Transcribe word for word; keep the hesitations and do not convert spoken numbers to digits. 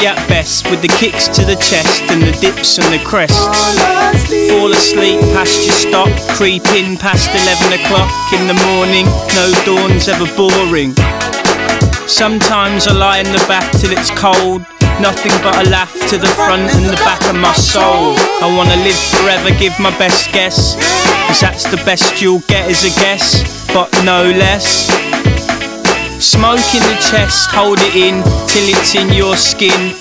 at best, with the kicks to the chest and the dips and the crest. Fall asleep, past your stop, creeping past eleven o'clock in the morning. No dawn's ever boring. Sometimes I lie in the bath till it's cold. Nothing but a laugh to the front and the back of my soul. I wanna live forever, give my best guess, 'cause that's the best you'll get as a guess, but no less. Smoke in the chest, hold it in till it's in your skin.